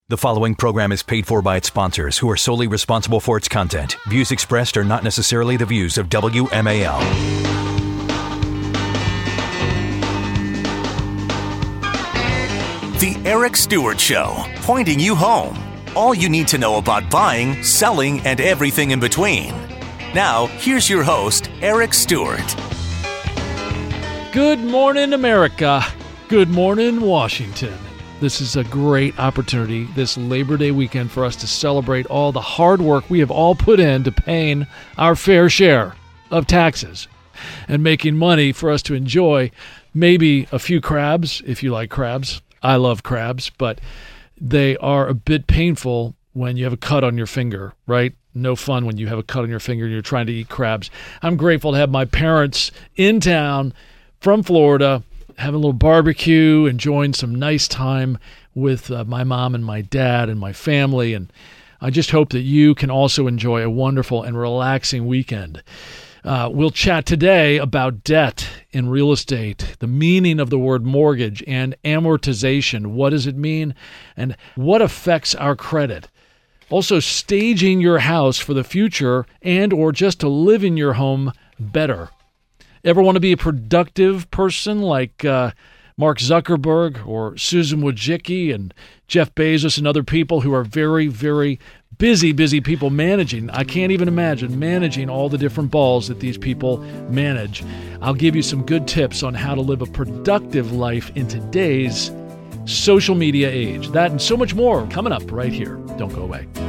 The following program is paid for by its sponsors, who are solely responsible for its content. Views expressed are not necessarily the views of WMAL. The Eric Stewart Show, pointing you home. All you need to know about buying, selling, and everything in between. Now, here's your host, Eric Stewart. Good morning, America. Good morning, Washington. This is a great opportunity this Labor Day weekend for us to celebrate all the hard work we have all put into paying our fair share of taxes and making money for us to enjoy maybe a few crabs, if you like crabs. I love crabs, but they are a bit painful when you have a cut on your finger, right? No fun when you have a cut on your finger and you're trying to eat crabs. I'm grateful to have my parents in town from Florida, having a little barbecue, enjoying some nice time with my mom and my dad and my family. And I just hope that you can also enjoy a wonderful and relaxing weekend. We'll chat today about debt in real estate, the meaning of the word mortgage and amortization. What does it mean and what affects our credit? Also, staging your house for the future and or just to live in your home better. Ever want to be a productive person like Mark Zuckerberg or Susan Wojcicki and Jeff Bezos and other people who are very, very busy people managing? I can't even imagine managing all the different balls that these people manage. I'll give you some good tips on how to live a productive life in today's social media age. That and so much more coming up right here. Don't go away.